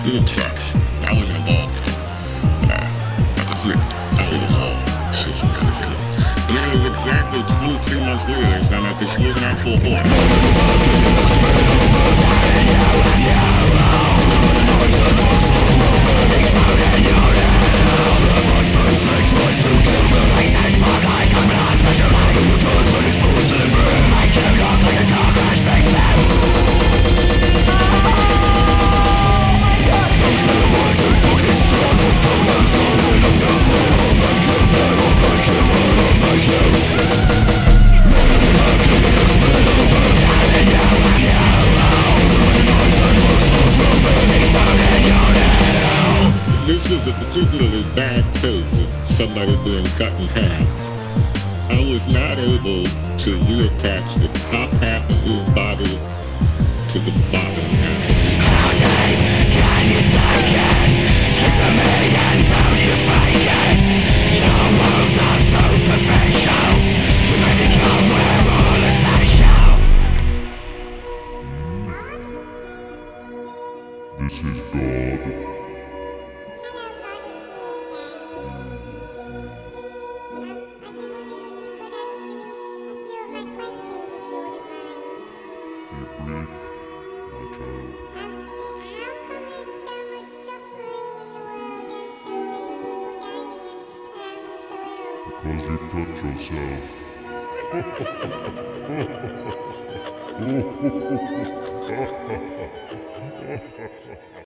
field trips. I wasn't involved in it. I quit. I did it all. And then it was exactly 23 months later they found out that she was an actual boy. This is a particularly bad case of somebody being cut in half. I was not able to reattach the top half of his body to the bottom half. How deep can you take it? Strip from me and found you fake it. Your moves are superficial. You may become we're all essential. This is God. Brief, my child. Because you touch yourself.